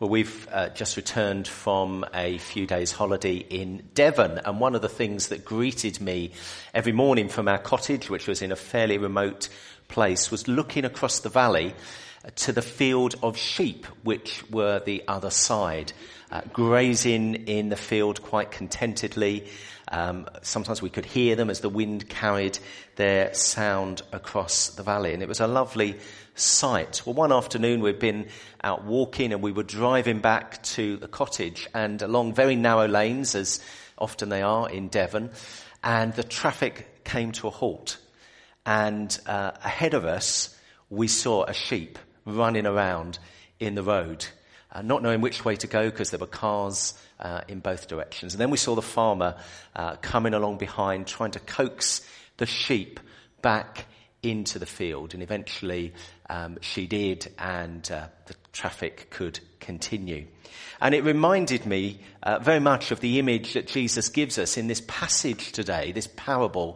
Well, we've just returned from a few days holiday in Devon, and one of the things that greeted me every morning from our cottage, which was in a fairly remote place, was looking across the valley to the field of sheep, which were the other side, grazing in the field quite contentedly. Sometimes we could hear them as the wind carried their sound across the valley, and it was a lovely sight. Well, one afternoon we'd been out walking and we were driving back to the cottage, and along very narrow lanes, as often they are in Devon, and the traffic came to a halt. And ahead of us we saw a sheep running around in the road, not knowing which way to go because there were cars in both directions. And then we saw the farmer coming along behind, trying to coax the sheep back into the field, and eventually she did, and the traffic could continue. And it reminded me very much of the image that Jesus gives us in this passage today, this parable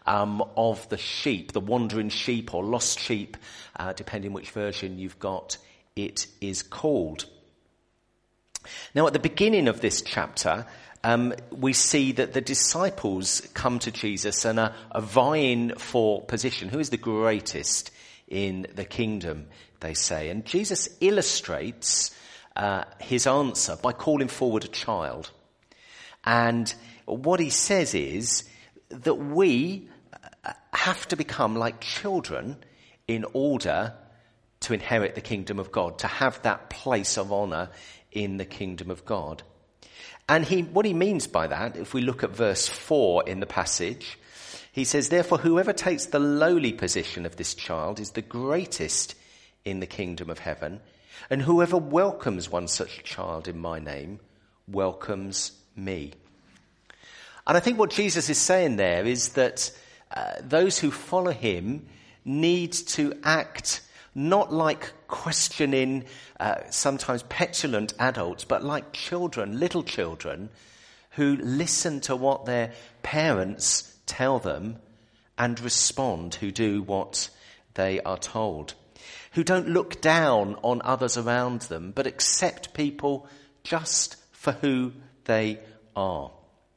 of the sheep, the wandering sheep or lost sheep, depending which version you've got, it is called. Now, at the beginning of this chapter, we see that the disciples come to Jesus and are vying for position. Who is the greatest in the kingdom, they say. And Jesus illustrates his answer by calling forward a child. And what he says is that we have to become like children in order to inherit the kingdom of God, to have that place of honour in the kingdom of God. And what he means by that, if we look at verse 4 in the passage, he says, "Therefore, whoever takes the lowly position of this child is the greatest in the kingdom of heaven, and whoever welcomes one such child in my name welcomes me." And I think what Jesus is saying there is that those who follow him need to act not like questioning, sometimes petulant adults, but like children, little children, who listen to what their parents tell them and respond, who do what they are told, who don't look down on others around them, but accept people just for who they are.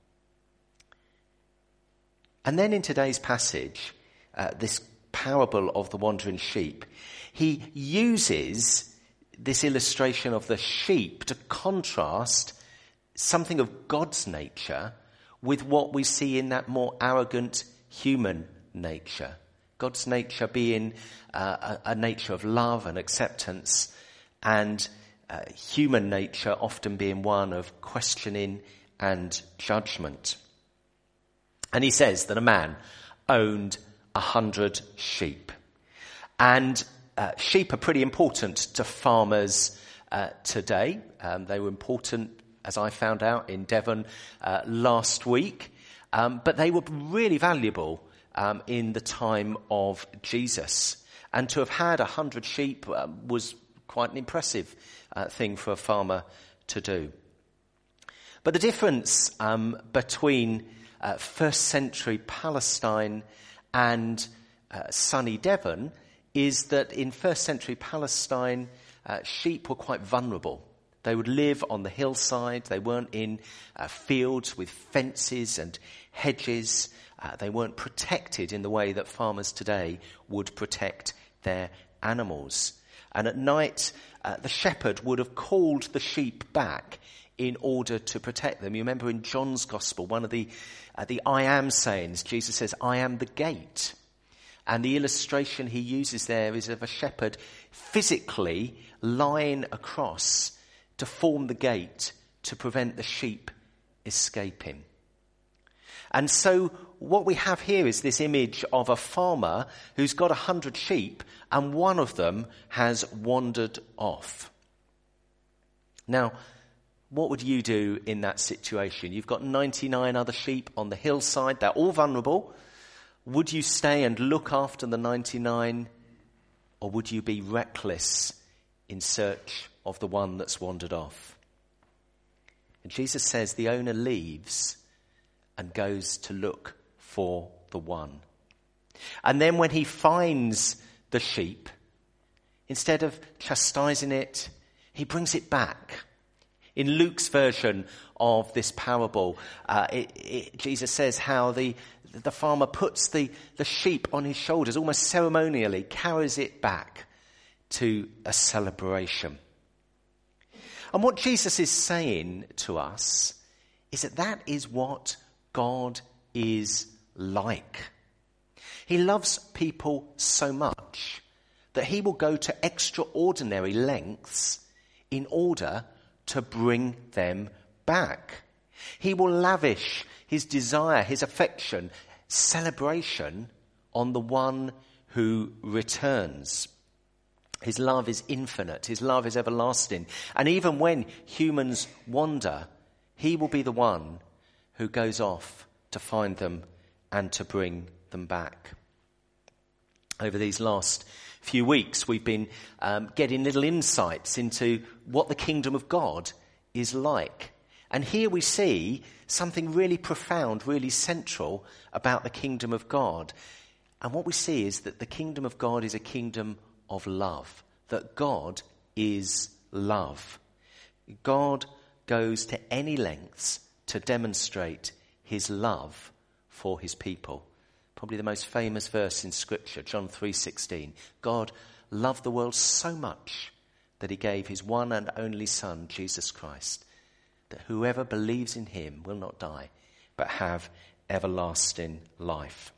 And then in today's passage, this parable of the wandering sheep, he uses this illustration of the sheep to contrast something of God's nature with what we see in that more arrogant human nature. God's nature being a nature of love and acceptance, and human nature often being one of questioning and judgment. And he says that a man owned 100 sheep. And sheep are pretty important to farmers today. They were important, as I found out, in Devon last week. But they were really valuable in the time of Jesus. And to have had 100 sheep was quite an impressive thing for a farmer to do. But the difference between first century Palestine and sunny Devon is that in first century Palestine, sheep were quite vulnerable. They would live on the hillside. They weren't in fields with fences and hedges. They weren't protected in the way that farmers today would protect their animals. And at night, the shepherd would have called the sheep back in order to protect them. You remember in John's Gospel, one of the I am sayings, Jesus says, "I am the gate." And the illustration he uses there is of a shepherd physically lying across to form the gate to prevent the sheep escaping. And so what we have here is this image of a farmer who's got 100 sheep and one of them has wandered off. Now, what would you do in that situation? You've got 99 other sheep on the hillside. They're all vulnerable. Would you stay and look after the 99, or would you be reckless in search of the one that's wandered off? And Jesus says the owner leaves and goes to look for the one. And then when he finds the sheep, instead of chastising it, He brings it back. In Luke's version of this parable, Jesus says how the farmer puts the sheep on his shoulders, almost ceremonially carries it back to a celebration. And what Jesus is saying to us is that is what God is like. He loves people so much that he will go to extraordinary lengths in order to bring them back. He will lavish his desire, his affection, celebration on the one who returns. His love is infinite. His love is everlasting. And even when humans wander, he will be the one who goes off to find them and to bring them back. Over these last few weeks, we've been getting little insights into what the kingdom of God is like. And here we see something really profound, really central about the kingdom of God. And what we see is that the kingdom of God is a kingdom of love, that God is love. God goes to any lengths to demonstrate his love for his people. Probably the most famous verse in Scripture, John 3:16. God loved the world so much that he gave his one and only Son, Jesus Christ, that whoever believes in him will not die, but have everlasting life.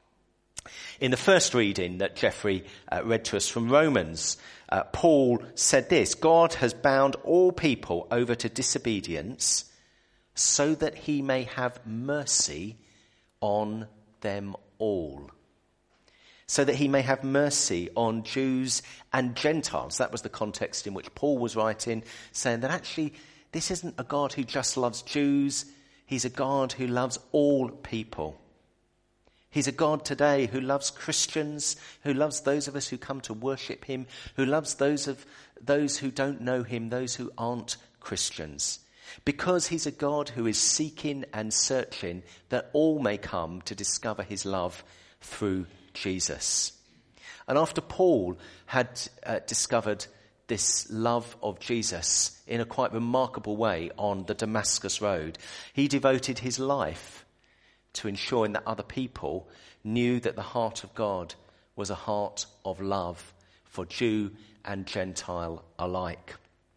In the first reading that Jeffrey read to us from Romans, Paul said this: God has bound all people over to disobedience so that he may have mercy on them all. So that he may have mercy on Jews and Gentiles. That was the context in which Paul was writing, saying that actually this isn't a God who just loves Jews. He's a God who loves all people. He's a God today who loves Christians, who loves those of us who come to worship him, who loves those who don't know him, those who aren't Christians. Because he's a God who is seeking and searching that all may come to discover his love through Jesus. And after Paul had discovered this love of Jesus in a quite remarkable way on the Damascus Road, he devoted his life to ensuring that other people knew that the heart of God was a heart of love for Jew and Gentile alike.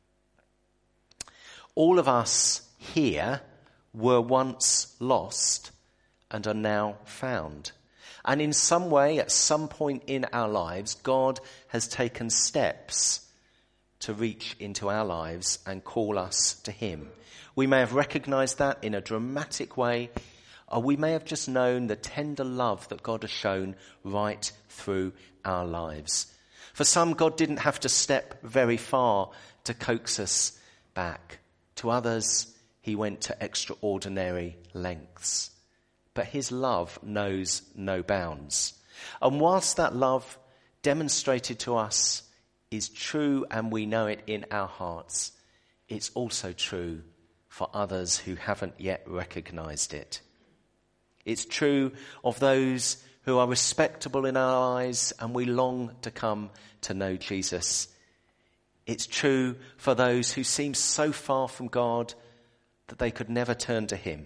All of us here were once lost and are now found. And in some way, at some point in our lives, God has taken steps to reach into our lives and call us to him. We may have recognized that in a dramatic way, or we may have just known the tender love that God has shown right through our lives. For some, God didn't have to step very far to coax us back. To others, he went to extraordinary lengths. But his love knows no bounds. And whilst that love demonstrated to us is true and we know it in our hearts, it's also true for others who haven't yet recognized it. It's true of those who are respectable in our eyes and we long to come to know Jesus. It's true for those who seem so far from God that they could never turn to him.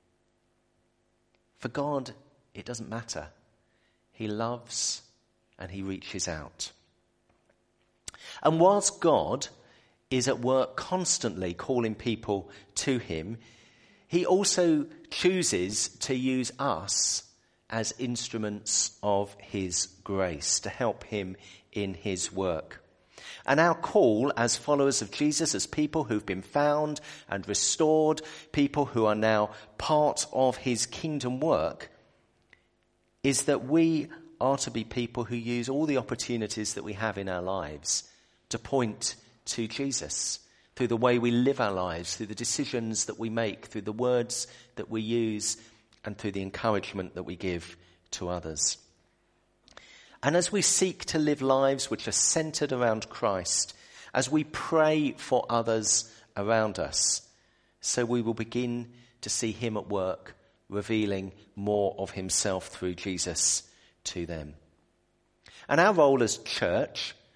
For God, it doesn't matter. He loves and he reaches out. And whilst God is at work constantly calling people to him, he also chooses to use us as instruments of his grace to help him in his work. And our call as followers of Jesus, as people who've been found and restored, people who are now part of his kingdom work, is that we are to be people who use all the opportunities that we have in our lives to point to Jesus, through the way we live our lives, through the decisions that we make, through the words that we use, and through the encouragement that we give to others. And as we seek to live lives which are centered around Christ, as we pray for others around us, so we will begin to see him at work, revealing more of himself through Jesus to them. And our role as church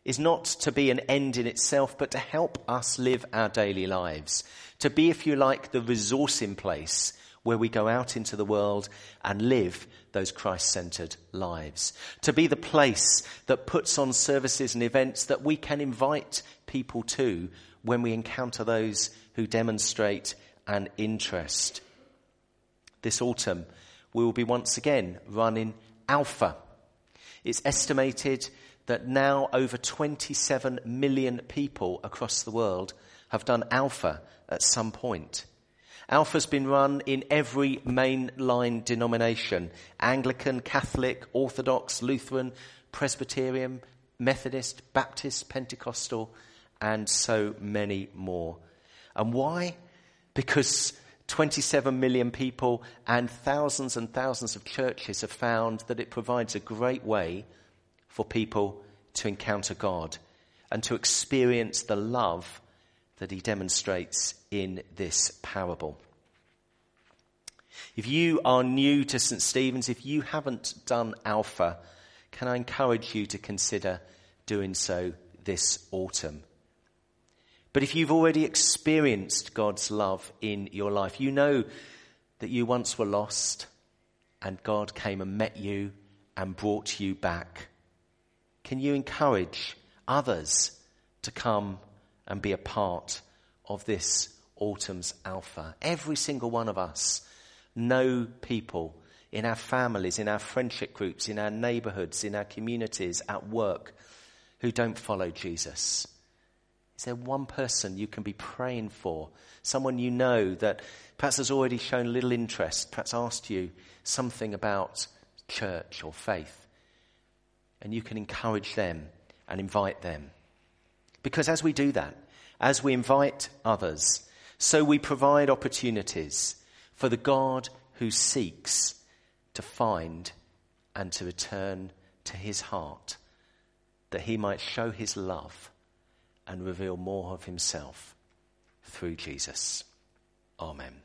is not to be an end in itself, but to help us live our daily lives. To be, if you like, the resourcing place where we go out into the world and live those Christ-centered lives. To be the place that puts on services and events that we can invite people to when we encounter those who demonstrate an interest. This autumn, we will be once again running Alpha. It's estimated that now over 27 million people across the world have done Alpha at some point. Alpha's been run in every mainline denomination: Anglican, Catholic, Orthodox, Lutheran, Presbyterian, Methodist, Baptist, Pentecostal, and so many more. And why? Because 27 million people and thousands of churches have found that it provides a great way for people to encounter God and to experience the love that he demonstrates in this parable. If you are new to St. Stephen's, if you haven't done Alpha, can I encourage you to consider doing so this autumn? But if you've already experienced God's love in your life, you know that you once were lost and God came and met you and brought you back. Can you encourage others to come and be a part of this autumn's Alpha? Every single one of us know people in our families, in our friendship groups, in our neighbourhoods, in our communities, at work, who don't follow Jesus. Is there one person you can be praying for? Someone you know that perhaps has already shown little interest, perhaps asked you something about church or faith. And you can encourage them and invite them. Because as we do that, as we invite others, so we provide opportunities for the God who seeks to find and to return to his heart, that he might show his love and reveal more of himself through Jesus. Amen.